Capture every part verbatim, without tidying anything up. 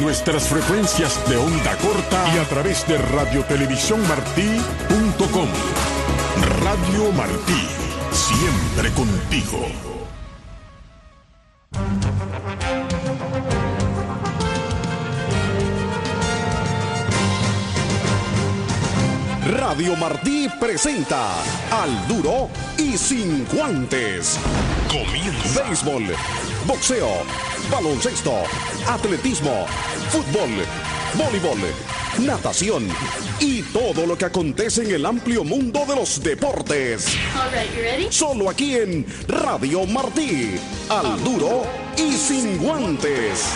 nuestras frecuencias de onda corta y a través de radiotelevisión-martí punto com. Radio Martí, siempre contigo. Radio Martí presenta Al Duro y Sin Guantes. Comienza. Béisbol, boxeo, baloncesto, atletismo, fútbol, voleibol, natación y todo lo que acontece en el amplio mundo de los deportes. All right, you ready? Solo aquí en Radio Martí. Al Duro y Sin Guantes.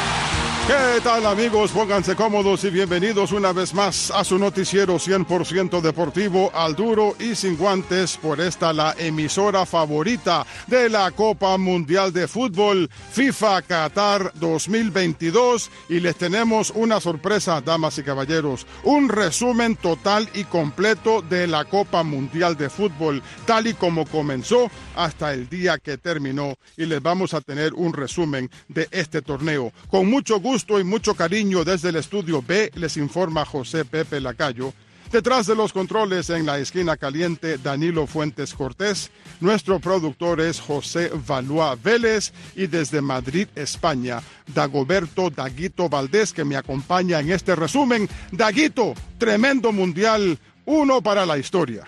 ¿Qué tal, amigos? Pónganse cómodos y bienvenidos una vez más a su noticiero cien por ciento deportivo Al Duro y Sin Guantes, por esta la emisora favorita de la Copa Mundial de Fútbol FIFA Qatar dos mil veintidós, y les tenemos una sorpresa, damas y caballeros, un resumen total y completo de la Copa Mundial de Fútbol, tal y como comenzó hasta el día que terminó, y les vamos a tener un resumen de este torneo. Con mucho gusto y mucho cariño desde el estudio B, les informa José Pepe Lacayo. Detrás de los controles, en la esquina caliente, Danilo Fuentes Cortés. Nuestro productor es José Valois Vélez, y desde Madrid, España, Dagoberto Daguito Valdés, que me acompaña en este resumen. Daguito, tremendo mundial, uno para la historia.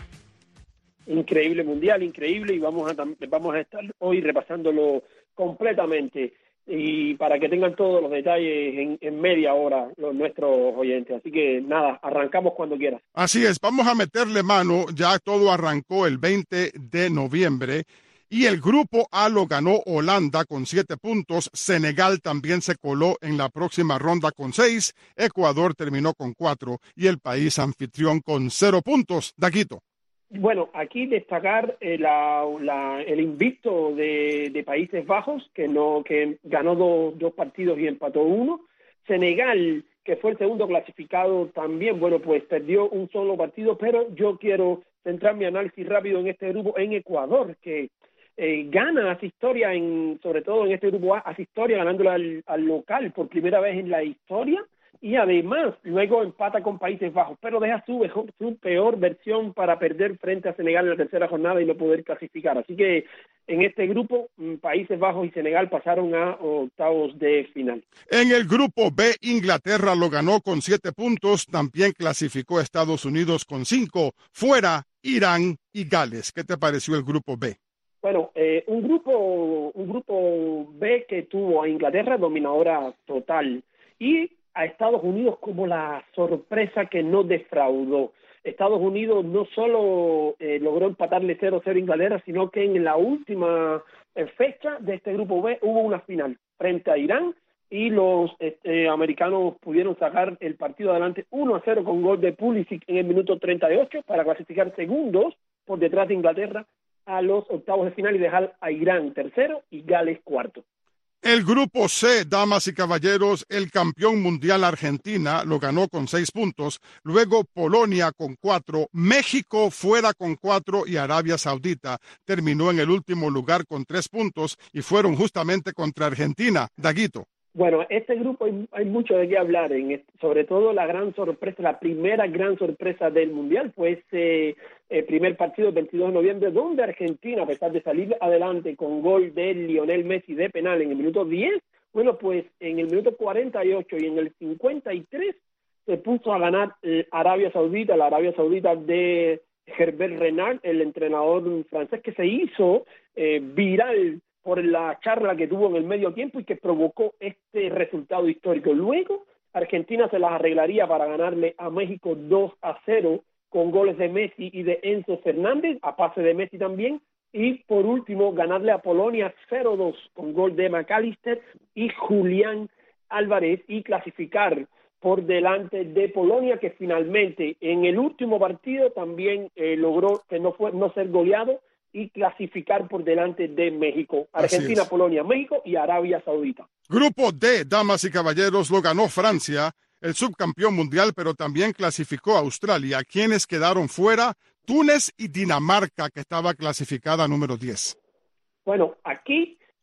Increíble mundial, increíble, y vamos a, vamos a estar hoy repasándolo completamente, y para que tengan todos los detalles en, en media hora los nuestros oyentes. Así que nada, arrancamos cuando quieras. Así es, vamos a meterle mano. Ya todo arrancó el veinte de noviembre y el grupo A lo ganó Holanda con siete puntos. Senegal también se coló en la próxima ronda con seis. Ecuador terminó con cuatro y el país anfitrión con cero puntos. Daguito. Bueno, aquí destacar eh, la, la, el invicto de, de Países Bajos, que no que ganó dos, dos partidos y empató uno. Senegal, que fue el segundo clasificado, también, bueno, pues perdió un solo partido, pero yo quiero centrar mi análisis rápido en este grupo, en Ecuador, que eh, gana, hace historia, en, sobre todo en este grupo A, hace historia ganándole al, al local por primera vez en la historia. Y además, luego empata con Países Bajos, pero deja su, su peor versión para perder frente a Senegal en la tercera jornada y no poder clasificar. Así que en este grupo, Países Bajos y Senegal pasaron a octavos de final. En el grupo B, Inglaterra lo ganó con siete puntos, también clasificó a Estados Unidos con cinco, fuera Irán y Gales. ¿Qué te pareció el grupo B? Bueno, eh, un grupo un grupo B que tuvo a Inglaterra dominadora total y a Estados Unidos como la sorpresa que no defraudó. Estados Unidos no solo eh, logró empatarle cero cero a Inglaterra, sino que en la última eh, fecha de este grupo B hubo una final frente a Irán, y los eh, americanos pudieron sacar el partido adelante uno a cero con gol de Pulisic en el minuto treinta y ocho para clasificar segundos por detrás de Inglaterra a los octavos de final y dejar a Irán tercero y Gales cuarto. El grupo C, damas y caballeros, el campeón mundial Argentina lo ganó con seis puntos, luego Polonia con cuatro, México fuera con cuatro y Arabia Saudita terminó en el último lugar con tres puntos y fueron justamente contra Argentina. Daguito. Bueno, este grupo hay, hay mucho de qué hablar, en, sobre todo la gran sorpresa, la primera gran sorpresa del Mundial fue ese eh, primer partido del veintidós de noviembre, donde Argentina, a pesar de salir adelante con gol de Lionel Messi de penal en el minuto diez, bueno, pues en el minuto cuarenta y ocho y en el cincuenta y tres se puso a ganar eh, Arabia Saudita, la Arabia Saudita de Herbert Renard, el entrenador francés, que se hizo eh, viral por la charla que tuvo en el medio tiempo y que provocó este resultado histórico. Luego, Argentina se las arreglaría para ganarle a México dos a cero con goles de Messi y de Enzo Fernández, a pase de Messi también, y por último, ganarle a Polonia cero dos con gol de McAllister y Julián Álvarez, y clasificar por delante de Polonia, que finalmente en el último partido también eh, logró que no fue no ser goleado y clasificar por delante de México. Argentina, Polonia, México y Arabia Saudita. Grupo D, damas y caballeros, lo ganó Francia, el subcampeón mundial, pero también clasificó a Australia. Quienes quedaron fuera, Túnez y Dinamarca, que estaba clasificada número diez. Bueno, aquí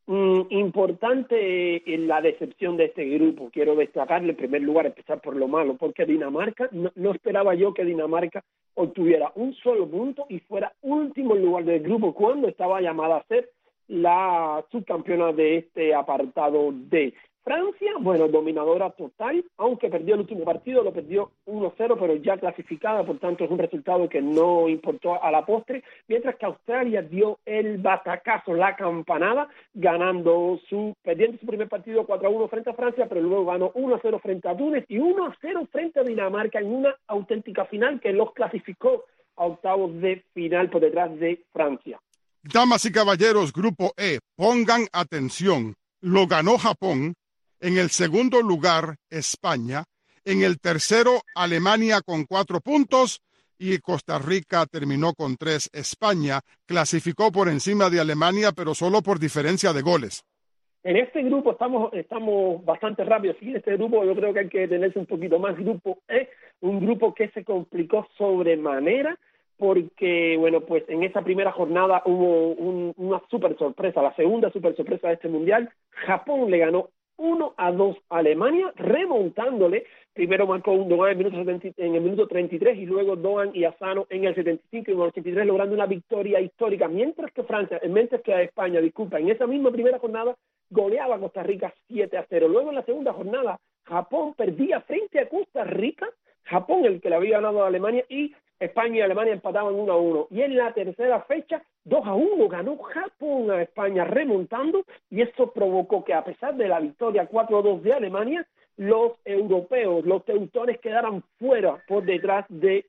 Mm, importante eh, la decepción de este grupo. Quiero destacarle en primer lugar, empezar por lo malo, porque Dinamarca, no, no esperaba yo que Dinamarca obtuviera un solo punto y fuera último lugar del grupo cuando estaba llamada a ser la subcampeona de este apartado D. Francia, bueno, dominadora total, aunque perdió el último partido, lo perdió uno cero, pero ya clasificada, por tanto es un resultado que no importó a la postre, mientras que Australia dio el batacazo, la campanada, ganando su, perdiendo su primer partido cuatro a uno frente a Francia, pero luego ganó uno a cero frente a Túnez y uno a cero frente a Dinamarca en una auténtica final que los clasificó a octavos de final por detrás de Francia. Damas y caballeros, Grupo E, pongan atención, lo ganó Japón. En el segundo lugar, España. En el tercero, Alemania con cuatro puntos y Costa Rica terminó con tres. España clasificó por encima de Alemania, pero solo por diferencia de goles. En este grupo estamos estamos bastante rápidos. En este grupo yo creo que hay que tenerse un poquito más. Grupo E, un grupo que se complicó sobremanera porque, bueno, pues en esa primera jornada hubo un, una super sorpresa, la segunda super sorpresa de este mundial. Japón le ganó uno a dos a Alemania, remontándole. Primero marcó un Doan en el, minuto setenta, en el minuto treinta y tres y luego Doan y Asano en el setenta y cinco y en el ochenta y tres, logrando una victoria histórica, mientras que Francia, mientras que a España, disculpa, en esa misma primera jornada goleaba a Costa Rica siete a cero. Luego en la segunda jornada, Japón perdía frente a Costa Rica, Japón el que le había ganado a Alemania, y España y Alemania empataban uno a uno. Y en la tercera fecha, dos a uno, ganó Japón a España remontando, y eso provocó que a pesar de la victoria cuatro a dos de Alemania, los europeos, los teutones quedaran fuera por detrás de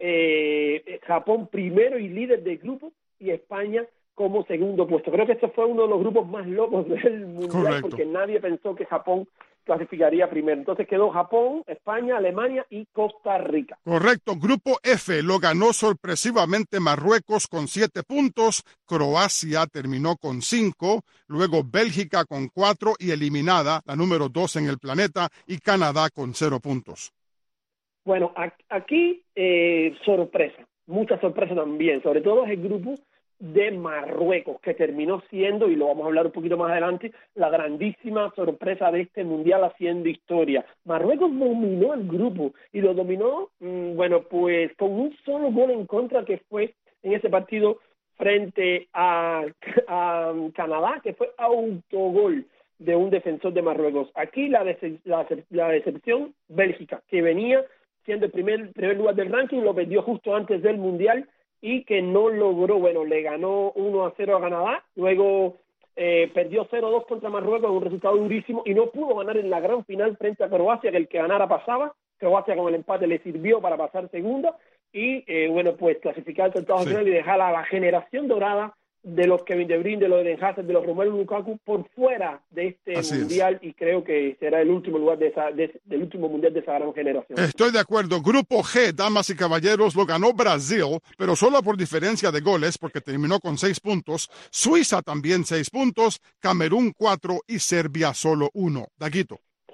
eh, Japón primero y líder del grupo, y España como segundo puesto. Creo que este fue uno de los grupos más locos del mundial. Correcto. Porque nadie pensó que Japón clasificaría primero. Entonces quedó Japón, España, Alemania y Costa Rica. Correcto. Grupo F lo ganó sorpresivamente Marruecos con siete puntos, Croacia terminó con cinco, luego Bélgica con cuatro y eliminada, la número dos en el planeta, y Canadá con cero puntos. Bueno, aquí eh, sorpresa, mucha sorpresa también, sobre todo es el grupo de Marruecos, que terminó siendo, y lo vamos a hablar un poquito más adelante, la grandísima sorpresa de este mundial haciendo historia. Marruecos dominó el grupo, y lo dominó, mmm, bueno, pues con un solo gol en contra, que fue en ese partido frente a, a Canadá, que fue autogol de un defensor de Marruecos. Aquí la, dece- la, la decepción, Bélgica, que venía siendo el primer, primer lugar del ranking, lo perdió justo antes del mundial, y que no logró, bueno, le ganó uno a cero a Canadá, luego eh, perdió cero a dos contra Marruecos, un resultado durísimo, y no pudo ganar en la gran final frente a Croacia, que el que ganara pasaba. Croacia con el empate le sirvió para pasar segunda, y eh, bueno, pues clasificar al octavos de final y dejar a la generación dorada de los Kevin De Bruyne, de los Eden Hazard, de los Romelu Lukaku por fuera de este Así mundial es. Y creo que será el último lugar de esa, de, del último mundial de esa gran generación. Estoy de acuerdo. Grupo G, damas y caballeros, lo ganó Brasil, pero solo por diferencia de goles porque terminó con seis puntos. Suiza también seis puntos, Camerún cuatro y Serbia solo uno. Daguito.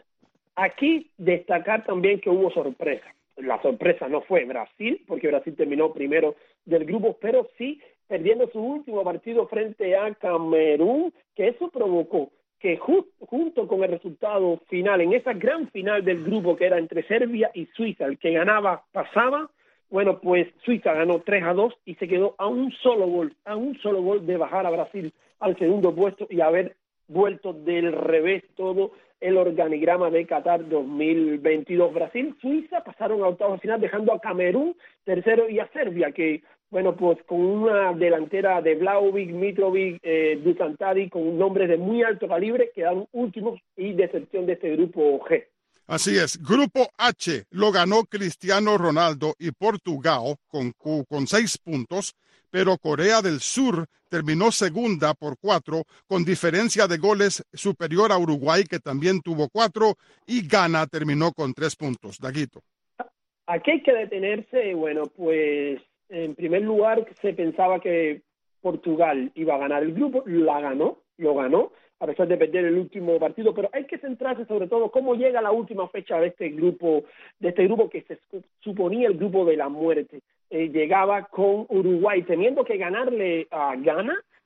Aquí destacar también que hubo sorpresa. La sorpresa no fue Brasil, porque Brasil terminó primero del grupo, pero sí perdiendo su último partido frente a Camerún, que eso provocó que ju- junto con el resultado final, en esa gran final del grupo que era entre Serbia y Suiza, el que ganaba pasaba. Bueno, pues Suiza ganó tres a dos y se quedó a un solo gol, a un solo gol de bajar a Brasil al segundo puesto y haber vuelto del revés todo el organigrama de Qatar dos mil veintidós. Brasil, Suiza pasaron a octavos de final, dejando a Camerún tercero y a Serbia, que bueno, pues con una delantera de Vlahovic, Mitrovic, eh, Dusan Tadic, con nombres de muy alto calibre, quedaron últimos y decepción de este grupo G. Así es. Grupo H lo ganó Cristiano Ronaldo y Portugal con, con seis puntos, pero Corea del Sur terminó segunda por cuatro, con diferencia de goles superior a Uruguay, que también tuvo cuatro, y Ghana terminó con tres puntos. Daguito. Aquí hay que detenerse, bueno, pues en primer lugar se pensaba que Portugal iba a ganar el grupo, la ganó, lo ganó, a pesar de perder el último partido, pero hay que centrarse sobre todo cómo llega la última fecha de este grupo, de este grupo que se suponía el grupo de la muerte. Eh, llegaba con Uruguay, teniendo que ganarle a Ghana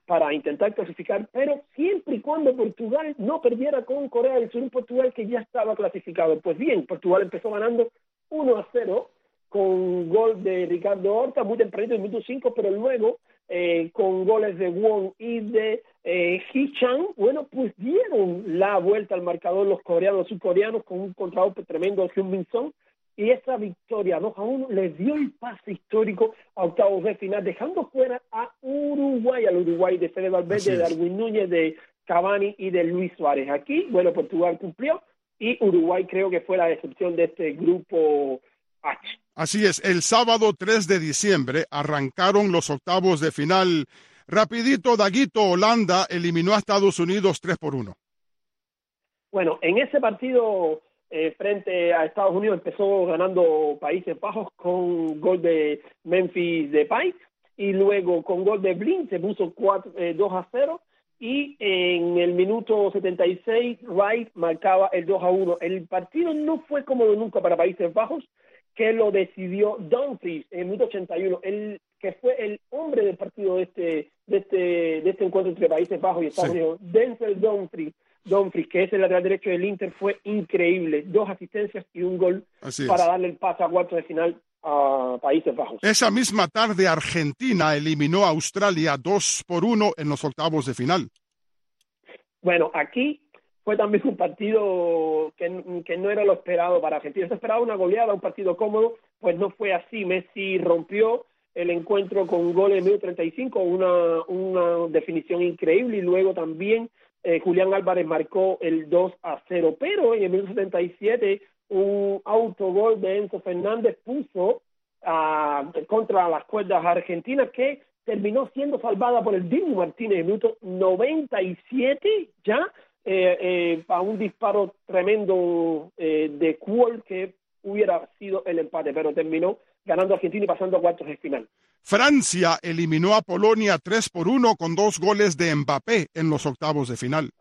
para intentar clasificar, pero siempre y cuando Portugal no perdiera con Corea del Sur, un Portugal que ya estaba clasificado. Pues bien, Portugal empezó ganando uno a cero con gol de Ricardo Horta, muy tempranito en el minuto cinco, pero luego eh, con goles de Won y de eh, Hee-chan, bueno, pues dieron la vuelta al marcador los coreanos, subcoreanos, con un contragolpe tremendo de Hyun-Min Son, y esa victoria dos a uno les dio el pase histórico a octavos de final, dejando fuera a Uruguay, al Uruguay de Fede Valverde, de Darwin Núñez, de Cavani y de Luis Suárez. Aquí, bueno, Portugal cumplió, y Uruguay creo que fue la excepción de este grupo H. Así es, el sábado tres de diciembre arrancaron los octavos de final. Rapidito, Daguito, Holanda eliminó a Estados Unidos tres por uno. Bueno, en ese partido eh, frente a Estados Unidos empezó ganando Países Bajos con gol de Memphis Depay, y luego con gol de Blin se puso cuatro, eh, dos a cero, y en el minuto setenta y seis Wright marcaba el dos a uno. El partido no fue cómodo nunca para Países Bajos, que lo decidió Dumfries en el minuto ochenta y uno, el que fue el hombre del partido de este de este de este encuentro entre Países Bajos y Estados sí. Unidos. Denzel Dumfries, Dumfries, que es el lateral derecho del Inter, fue increíble, dos asistencias y un gol Así para es. darle el pase a cuartos de final a Países Bajos. Esa misma tarde Argentina eliminó a Australia dos por uno en los octavos de final. Bueno, aquí fue también un partido que, que no era lo esperado para Argentina. Se esperaba una goleada, un partido cómodo, pues no fue así. Messi rompió el encuentro con un gol en el minuto treinta y cinco, una, una definición increíble, y luego también eh, Julián Álvarez marcó el dos a cero, pero en el minuto setenta y siete un autogol de Enzo Fernández puso uh, contra las cuerdas argentinas, que terminó siendo salvada por el Dibu Martínez en el minuto noventa y siete ya, eh, eh, a un disparo tremendo eh, de Kuhl que hubiera sido el empate, pero terminó ganando Argentina y pasando a cuartos de final. Francia eliminó a Polonia tres por uno con dos goles de Mbappé en los octavos de final.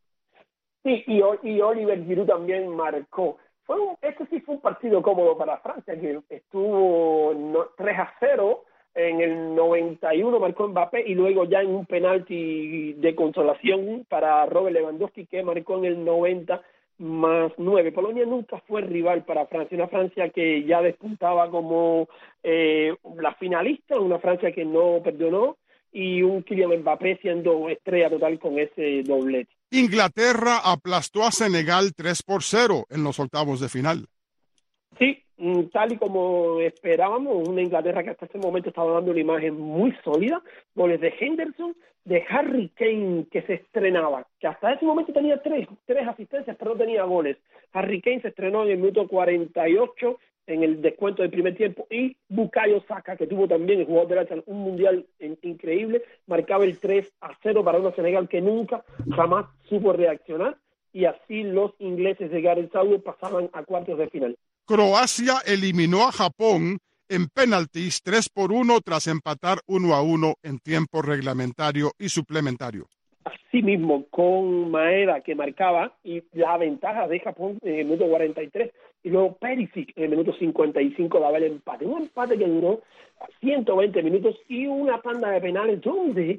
Sí, y, y Oliver Giroud también marcó. Fue un, este sí fue un partido cómodo para Francia, que estuvo no, tres a cero, en el noventa y uno marcó Mbappé, y luego ya en un penalti de consolación para Robert Lewandowski, que marcó en el noventa más nueve. Polonia nunca fue rival para Francia, una Francia que ya despuntaba como eh, la finalista, una Francia que no perdonó, y un Kylian Mbappé siendo estrella total con ese doblete. Inglaterra aplastó a Senegal tres por cero en los octavos de final. Sí, tal y como esperábamos, una Inglaterra que hasta este momento estaba dando una imagen muy sólida, goles de Henderson, de Harry Kane, que se estrenaba, que hasta ese momento tenía tres, tres asistencias, pero no tenía goles. Harry Kane se estrenó en el minuto cuarenta y ocho, en el descuento del primer tiempo, y Bukayo Saka, que tuvo también el jugador de la un mundial increíble, marcaba el tres a cero para una Senegal que nunca, jamás supo reaccionar, y así los ingleses de Gareth Southgate pasaban a cuartos de final. Croacia eliminó a Japón en penaltis tres por uno tras empatar uno a uno en tiempo reglamentario y suplementario. Así mismo, con Maeda, que marcaba, y la ventaja de Japón en el minuto cuarenta y tres, y luego Perisic en el minuto cincuenta y cinco daba el empate. Un empate que duró ciento veinte minutos y una tanda de penales donde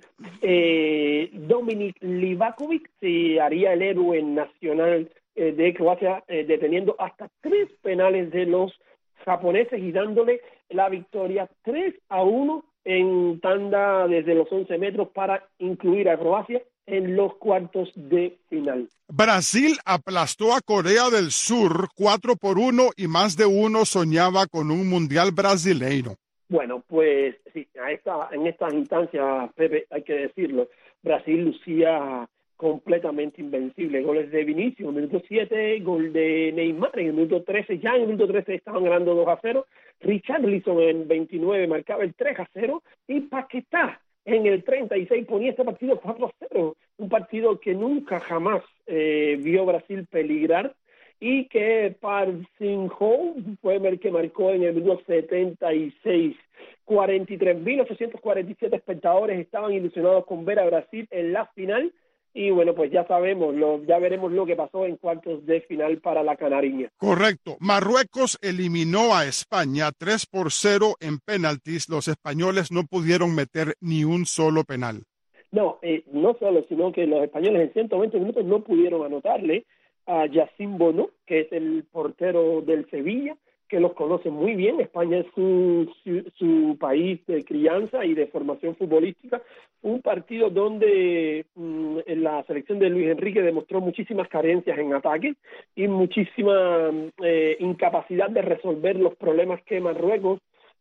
eh, Dominik Livakovic se haría el héroe nacional eh, de Croacia, eh, deteniendo hasta tres penales de los japoneses y dándole la victoria tres a uno en tanda desde los once metros para incluir a Croacia en los cuartos de final. Brasil aplastó a Corea del Sur cuatro por uno y más de uno soñaba con un mundial brasileño. Bueno, pues sí, a esta, en estas instancias, Pepe, hay que decirlo, Brasil lucía completamente invencible. Goles de Vinicius en el minuto siete, gol de Neymar en el minuto trece, ya en el minuto trece estaban ganando dos a cero, Richarlison en el veintinueve marcaba el tres a cero, y Paquetá en el treinta y seis ponía este partido cuatro a cero, un partido que nunca jamás eh, vio Brasil peligrar, y que Park Shin-ho fue el que marcó en el minuto setenta y seis. cuarenta y tres mil ochocientos cuarenta y siete espectadores estaban ilusionados con ver a Brasil en la final, y bueno, pues ya sabemos, lo, ya veremos lo que pasó en cuartos de final para la canariña. Correcto. Marruecos eliminó a España tres por cero en penaltis. Los españoles no pudieron meter ni un solo penal. No, eh, no solo, sino que los españoles en ciento veinte minutos no pudieron anotarle a Yacine Bono, que es el portero del Sevilla, que los conoce muy bien. España es su, su, su país de crianza y de formación futbolística. Un partido donde mmm, la selección de Luis Enrique demostró muchísimas carencias en ataque y muchísima eh, incapacidad de resolver los problemas que Marruecos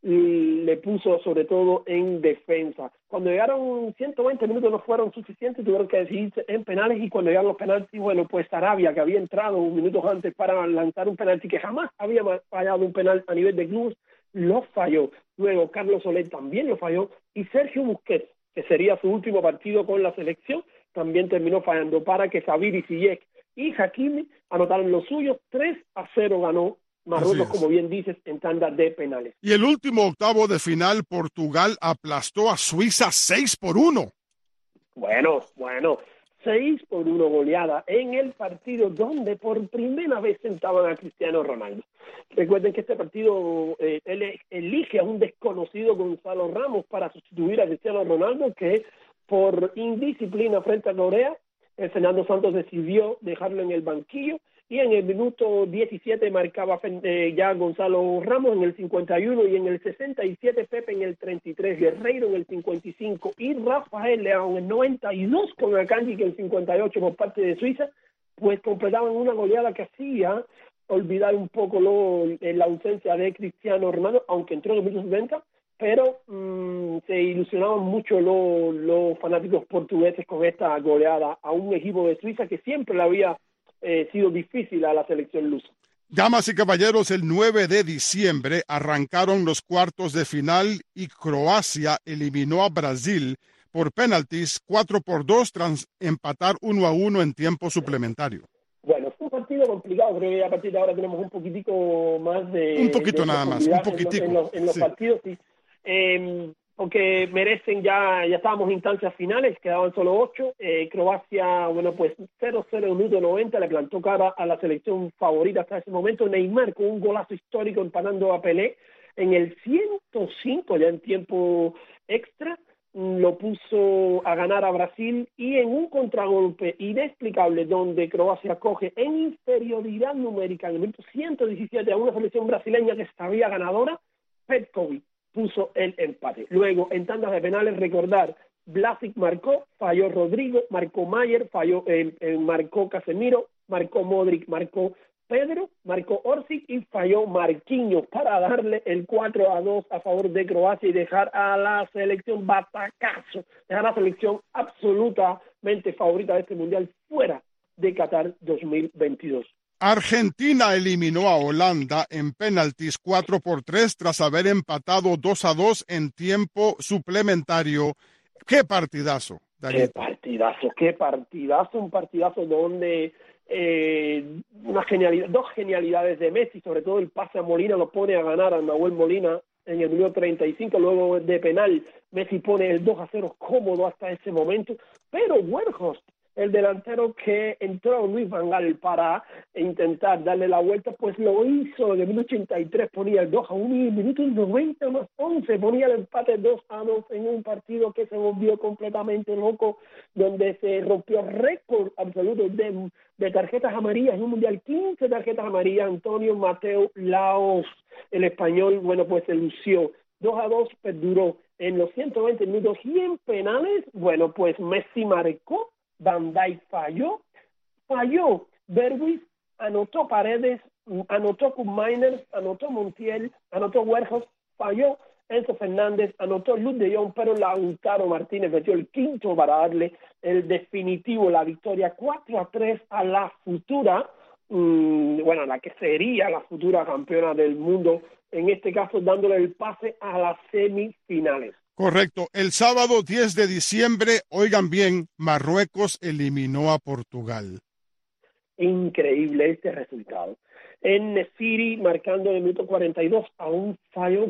le puso, sobre todo en defensa. Cuando llegaron ciento veinte minutos no fueron suficientes, tuvieron que decidirse en penales, y cuando llegaron los penaltis, bueno, pues Arabia, que había entrado un minuto antes para lanzar un penalti, que jamás había fallado un penal a nivel de clubes, lo falló. Luego Carlos Soler también lo falló, y Sergio Busquets, que sería su último partido con la selección, también terminó fallando, para que Sabiri, Ziyech y Hakimi anotaron los suyos. Tres a cero ganó Marruecos, como bien dices, en tanda de penales. Y el último octavo de final, Portugal aplastó a Suiza seis por uno. Bueno, bueno, seis por uno goleada en el partido donde por primera vez sentaban a Cristiano Ronaldo. Recuerden que este partido eh, él elige a un desconocido Gonzalo Ramos para sustituir a Cristiano Ronaldo, que por indisciplina frente a Corea, el Fernando Santos decidió dejarlo en el banquillo. Y en el minuto diecisiete marcaba eh, ya Gonzalo Ramos en el cincuenta y uno, y en el sesenta y siete Pepe en el treinta y tres, Guerreiro en el cincuenta y cinco y Rafael Leao en el noventa y dos con Akanji en el cincuenta y ocho por parte de Suiza, pues completaban una goleada que hacía olvidar un poco lo, la ausencia de Cristiano Ronaldo, aunque entró en el minuto setenta, pero mmm, se ilusionaban mucho los, los fanáticos portugueses con esta goleada a un equipo de Suiza que siempre le había Eh, sido difícil a la selección lusa. Damas y caballeros, el nueve de diciembre arrancaron los cuartos de final y Croacia eliminó a Brasil por penaltis cuatro por dos tras empatar uno a uno en tiempo suplementario. Bueno, fue un partido complicado. Creo que a partir de ahora tenemos un poquitico más de... Un poquito de nada más, un poquitico. En los, en los, en los sí. partidos, sí. Eh, porque merecen, ya ya estábamos en instancias finales, quedaban solo ocho. Eh, Croacia, bueno, pues cero cero en minuto noventa, le plantó cara a la selección favorita hasta ese momento. Neymar con un golazo histórico empanando a Pelé en el ciento cinco, ya en tiempo extra, lo puso a ganar a Brasil, y en un contragolpe inexplicable donde Croacia coge en inferioridad numérica en el minuto ciento diecisiete a una selección brasileña que sabía ganadora, Petkovic puso el empate. Luego, en tandas de penales, recordar, Vlasic marcó, falló Rodrigo, marcó Mayer, falló, eh, eh, marcó Casemiro, marcó Modric, marcó Pedro, marcó Orsic y falló Marquinhos para darle el cuatro a dos a favor de Croacia y dejar a la selección batacazo, dejar a la selección absolutamente favorita de este mundial fuera de Qatar dos mil veintidós. Argentina eliminó a Holanda en penaltis cuatro por tres tras haber empatado dos a dos en tiempo suplementario. ¡Qué partidazo, David! ¡Qué partidazo, qué partidazo! Un partidazo donde eh, una genialidad, dos genialidades de Messi, sobre todo el pase a Molina, lo pone a ganar a Nahuel Molina en el minuto treinta y cinco, luego de penal Messi pone el dos a cero cómodo hasta ese momento, pero Weghorst, el delantero que entró Luis Van Gaal para intentar darle la vuelta, pues lo hizo. En el minuto ochenta y tres ponía el dos a uno, y en el minuto noventa más once ponía el empate dos a dos en un partido que se volvió completamente loco, donde se rompió récord absoluto de, de tarjetas amarillas en un mundial. Quince tarjetas amarillas. Antonio Mateo Laos, el español, bueno, pues se lució. dos a dos perduró en los ciento veinte minutos, y en penales, bueno, pues Messi marcó, Van Dijk falló, falló Bergwijn, anotó Paredes, anotó Koopmeiners, anotó Montiel, anotó Weghorst, falló Enzo Fernández, anotó Luuk de Jong, pero Lautaro Martínez metió el quinto para darle el definitivo, la victoria cuatro a tres a la futura, mmm, bueno, la que sería la futura campeona del mundo, en este caso dándole el pase a las semifinales. Correcto. El sábado diez de diciembre, oigan bien, Marruecos eliminó a Portugal. Increíble este resultado. En Nesiri, marcando en el minuto cuarenta y dos, a un fallo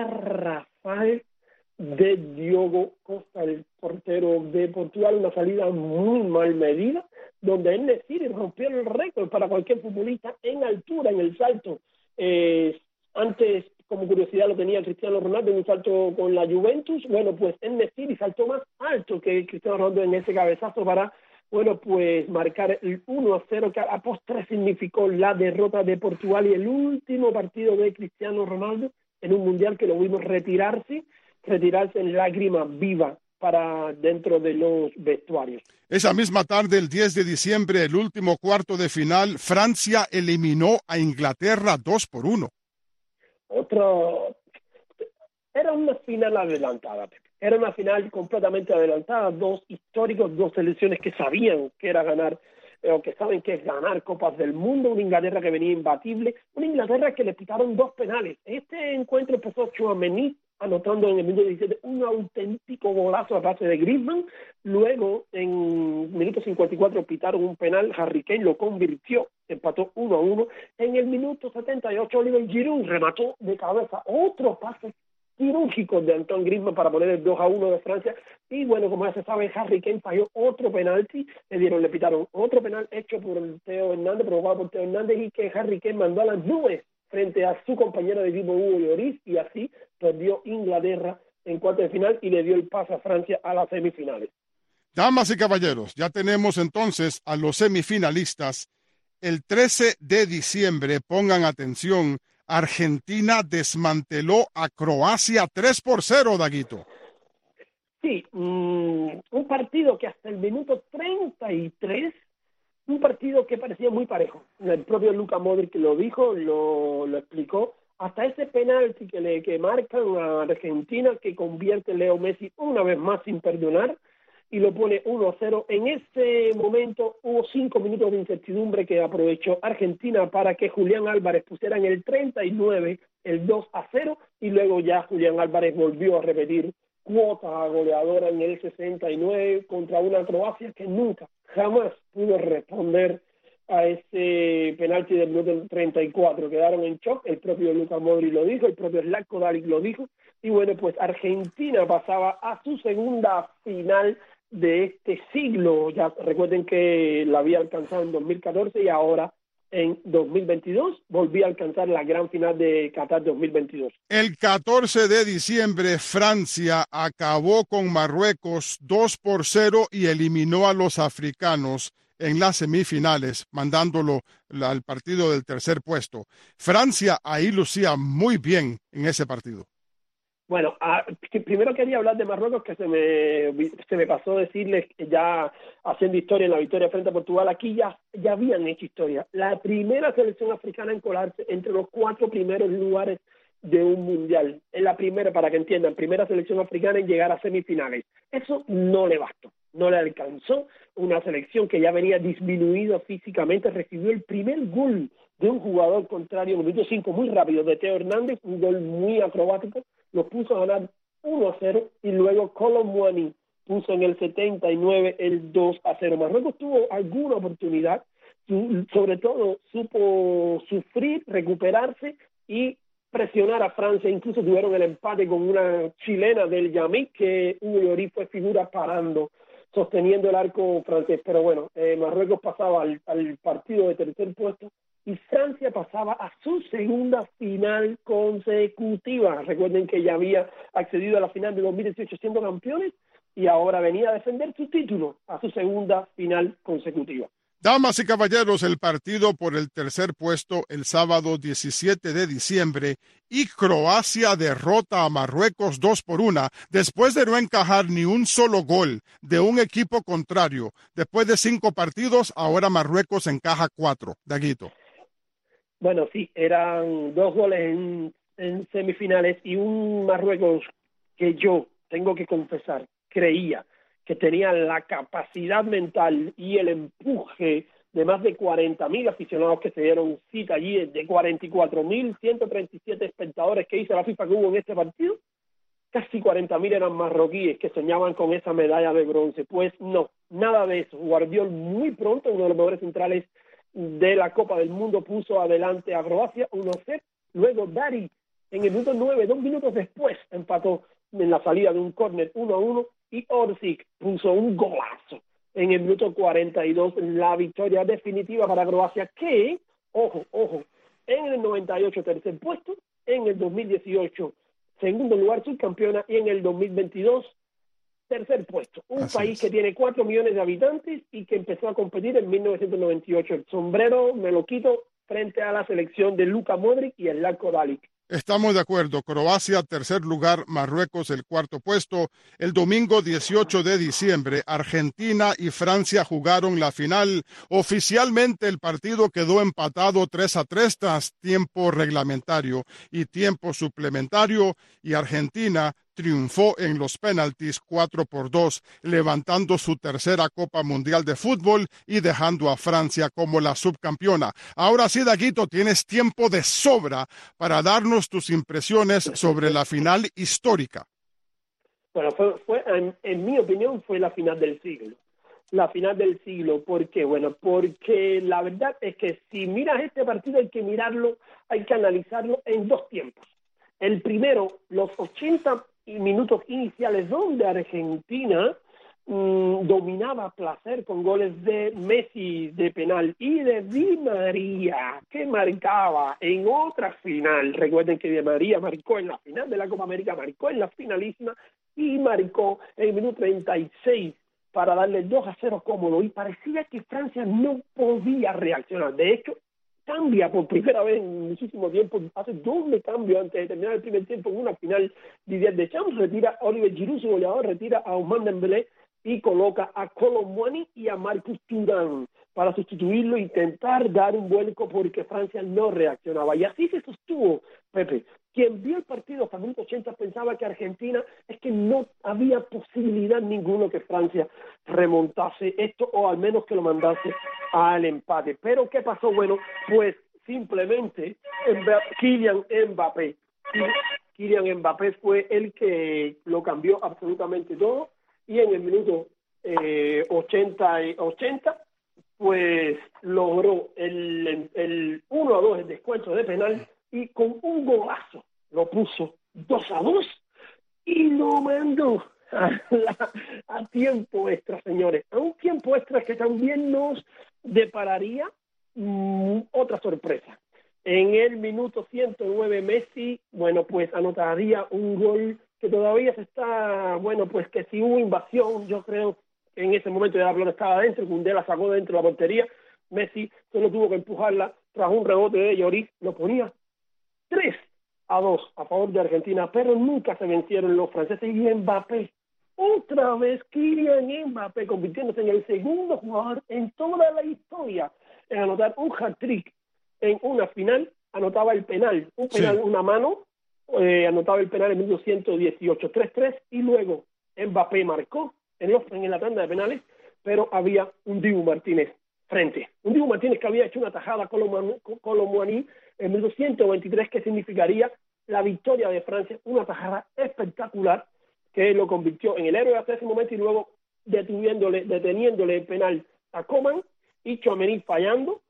garrafal de Diogo Costa, el portero de Portugal, una salida muy mal medida, donde en Nesiri rompió el récord para cualquier futbolista en altura, en el salto. Eh, antes, como curiosidad, lo tenía Cristiano Ronaldo en un salto con la Juventus. Bueno, pues en Nesiri saltó más alto que Cristiano Ronaldo en ese cabezazo para, bueno, pues marcar el uno a cero, que a la postre significó la derrota de Portugal y el último partido de Cristiano Ronaldo en un mundial que lo vimos retirarse, retirarse en lágrima viva para dentro de los vestuarios. Esa misma tarde, el diez de diciembre, el último cuarto de final, Francia eliminó a Inglaterra dos por uno. Otro, era una final adelantada, Pepe. Era una final completamente adelantada, dos históricos, dos selecciones que sabían que era ganar, eh, o que saben que es ganar Copas del Mundo, una Inglaterra que venía imbatible, una Inglaterra que le pitaron dos penales. Este encuentro empezó Tchouaméni anotando en el minuto diecisiete un auténtico golazo a base de Griezmann. Luego, en minuto cincuenta y cuatro, pitaron un penal. Harry Kane lo convirtió, empató uno a uno. En el minuto setenta y ocho, Oliver Giroud remató de cabeza otro pase quirúrgico de Antoine Griezmann para poner el dos a uno de Francia. Y bueno, como ya se sabe, Harry Kane falló otro penalti. Le dieron, le pitaron otro penal hecho por Theo Hernández, provocado por Theo Hernández, y que Harry Kane mandó a las nubes frente a su compañero de equipo Hugo Lloris, y así perdió Inglaterra en cuartos de final y le dio el pase a Francia a las semifinales. Damas y caballeros, ya tenemos entonces a los semifinalistas. El trece de diciembre, pongan atención, Argentina desmanteló a Croacia tres por cero, Daguito. Sí, mmm, un partido que hasta el minuto treinta y tres, un partido que parecía muy parejo. El propio Luka Modric lo dijo, lo, lo explicó. Hasta ese penalti que le que marcan a Argentina, que convierte Leo Messi una vez más sin perdonar y lo pone uno a cero. En ese momento hubo cinco minutos de incertidumbre que aprovechó Argentina para que Julián Álvarez pusiera en el treinta y nueve el dos a cero, y luego ya Julián Álvarez volvió a repetir cuota goleadora en el sesenta y nueve contra una Croacia que nunca, jamás pudo responder a ese penalti del minuto treinta y cuatro. Quedaron en shock, el propio Luka Modric lo dijo, el propio Zlatko Dalic lo dijo, y bueno, pues Argentina pasaba a su segunda final de este siglo. Ya recuerden que la había alcanzado en dos mil catorce y ahora en dos mil veintidós volvía a alcanzar la gran final de Qatar dos mil veintidós. El catorce de diciembre, Francia acabó con Marruecos dos por cero y eliminó a los africanos en las semifinales, mandándolo al partido del tercer puesto. Francia ahí lucía muy bien en ese partido. Bueno, a, primero quería hablar de Marruecos, que se me se me pasó decirles que ya haciendo historia en la victoria frente a Portugal. Aquí ya, ya habían hecho historia. La primera selección africana en colarse entre los cuatro primeros lugares de un mundial. Es la primera, para que entiendan, primera selección africana en llegar a semifinales. Eso no le bastó, no le alcanzó. Una selección que ya venía disminuida físicamente recibió el primer gol de un jugador contrario en el minuto cinco, muy rápido, de Theo Hernández, un gol muy acrobático. Lo puso a ganar uno a cero, y luego Kolo Muani puso en el setenta y nueve el dos a cero. Marruecos tuvo alguna oportunidad, sobre todo supo sufrir, recuperarse y presionar a Francia. Incluso tuvieron el empate con una chilena del Yamik, que Hugo Lloris fue figura parando, sosteniendo el arco francés. Pero bueno, eh, Marruecos pasaba al, al partido de tercer puesto y Francia pasaba a su segunda final consecutiva. Recuerden que ya había accedido a la final de dos mil dieciocho siendo campeones y ahora venía a defender su título a su segunda final consecutiva. Damas y caballeros, el partido por el tercer puesto el sábado diecisiete de diciembre, y Croacia derrota a Marruecos dos por una después de no encajar ni un solo gol de un equipo contrario. Después de cinco partidos, ahora Marruecos encaja cuatro. Daguito. Bueno, sí, eran dos goles en, en semifinales y un Marruecos que yo tengo que confesar, creía que tenía la capacidad mental y el empuje de más de cuarenta mil aficionados que se dieron cita allí, de cuarenta y cuatro mil ciento treinta y siete espectadores que hizo la FIFA que hubo en este partido. Casi cuarenta mil eran marroquíes que soñaban con esa medalla de bronce. Pues no, nada de eso. Guardiol muy pronto, uno de los mejores centrales de la Copa del Mundo, puso adelante a Croacia uno a cero. Luego Dari en el minuto nueve, dos minutos después, empató en la salida de un córner uno a uno, y Orsic puso un golazo en el minuto cuarenta y dos, la victoria definitiva para Croacia, que, ojo, ojo, en el noventa y ocho tercer puesto, en el dos mil dieciocho segundo lugar subcampeona, y en el dos mil veintidós tercer puesto. Un Así país es. que tiene cuatro millones de habitantes y que empezó a competir en mil novecientos noventa y ocho. El sombrero me lo quito frente a la selección de Luka Modric y el Zlatko Dalic. Estamos de acuerdo. Croacia, tercer lugar. Marruecos, el cuarto puesto. El domingo dieciocho de diciembre, Argentina y Francia jugaron la final. Oficialmente el partido quedó empatado tres a tres tras tiempo reglamentario y tiempo suplementario, y Argentina triunfó en los penaltis cuatro por dos, levantando su tercera Copa Mundial de Fútbol y dejando a Francia como la subcampeona. Ahora sí, Daguito, tienes tiempo de sobra para darnos tus impresiones sobre la final histórica. Bueno, fue, fue en, en mi opinión, fue la final del siglo. La final del siglo, ¿por qué? Bueno, porque la verdad es que si miras este partido hay que mirarlo, hay que analizarlo en dos tiempos. El primero, los ochenta minutos iniciales donde Argentina mmm, dominaba a placer con goles de Messi de penal y de Di María, que marcaba en otra final. Recuerden que Di María marcó en la final de la Copa América, marcó en la finalísima y marcó en el minuto treinta y seis para darle dos a cero cómodo, y parecía que Francia no podía reaccionar. De hecho, cambia por primera vez en muchísimo tiempo, hace doble cambio antes de terminar el primer tiempo en una final. Didier Deschamps retira a Olivier Giroud, su goleador, retira a Ousmane Dembélé y coloca a Kolo Muani y a Marcus Thuram para sustituirlo e intentar dar un vuelco porque Francia no reaccionaba. Y así se sostuvo, Pepe. Quien vio el partido hasta el minuto ochenta pensaba que Argentina es que no había posibilidad ninguno que Francia remontase esto o al menos que lo mandase al empate. Pero ¿qué pasó? Bueno, pues simplemente Kylian Mbappé. Kylian Mbappé fue el que lo cambió absolutamente todo, y en el minuto eh, ochenta, ochenta pues logró el, el uno a dos, el descuento de penal, y con un golazo lo puso dos a dos y lo mandó a, la, a tiempo extra, señores. A un tiempo extra que también nos depararía mmm, otra sorpresa. En el minuto ciento nueve, Messi, bueno, pues anotaría un gol que todavía se está, bueno, pues que si hubo invasión, yo creo que en ese momento ya la pelota estaba adentro, Koundé la sacó dentro de la portería, Messi solo tuvo que empujarla tras un rebote de Lloris, lo ponía tres a dos a favor de Argentina, pero nunca se vencieron los franceses. Y Mbappé, otra vez Kylian Mbappé, convirtiéndose en el segundo jugador en toda la historia en anotar un hat-trick en una final. Anotaba el penal, un penal, sí. una mano, eh, anotaba el penal en el minuto ciento dieciocho, tres tres, y luego Mbappé marcó en, los, en la tanda de penales, pero había un Dibu Martínez frente. Un Dibu Martínez que había hecho una tajada con Kolo Muani en el minuto ciento veintitrés, que significaría la victoria de Francia, una tajada espectacular que lo convirtió en el héroe hasta ese momento, y luego deteniéndole, deteniéndole el penal a Coman y Tchouaméni fallando,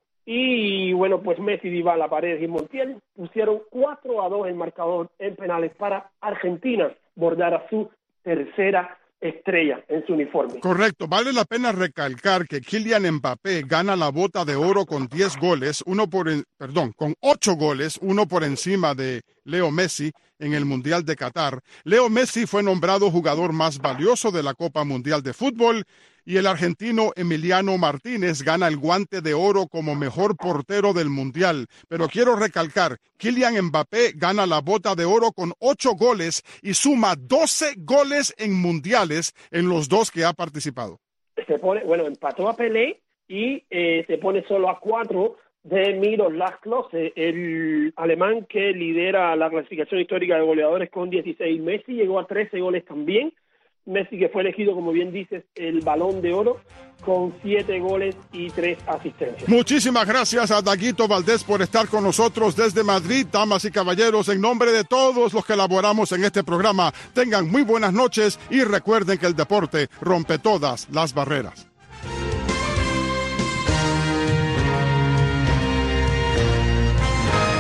y bueno, pues Messi, Dybala, Paredes y Montiel pusieron cuatro a dos el marcador en penales para Argentina bordar a su tercera estrella en su uniforme. Correcto. Vale la pena recalcar que Kylian Mbappé gana la Bota de Oro con diez goles, uno por, en, perdón, con ocho goles, uno por encima de Leo Messi en el Mundial de Qatar. Leo Messi fue nombrado jugador más valioso de la Copa Mundial de Fútbol, y el argentino Emiliano Martínez gana el Guante de Oro como mejor portero del Mundial. Pero quiero recalcar, Kylian Mbappé gana la Bota de Oro con ocho goles y suma doce goles en mundiales en los dos que ha participado. Se pone, bueno, empató a Pelé y eh, se pone solo a cuatro de Miroslav Klose, el alemán que lidera la clasificación histórica de goleadores con dieciséis. Messi llegó a trece goles también. Messi, que fue elegido, como bien dices, el Balón de Oro con siete goles y tres asistencias. Muchísimas gracias a Daguito Valdés por estar con nosotros desde Madrid. Damas y caballeros, en nombre de todos los que elaboramos en este programa, tengan muy buenas noches y recuerden que el deporte rompe todas las barreras.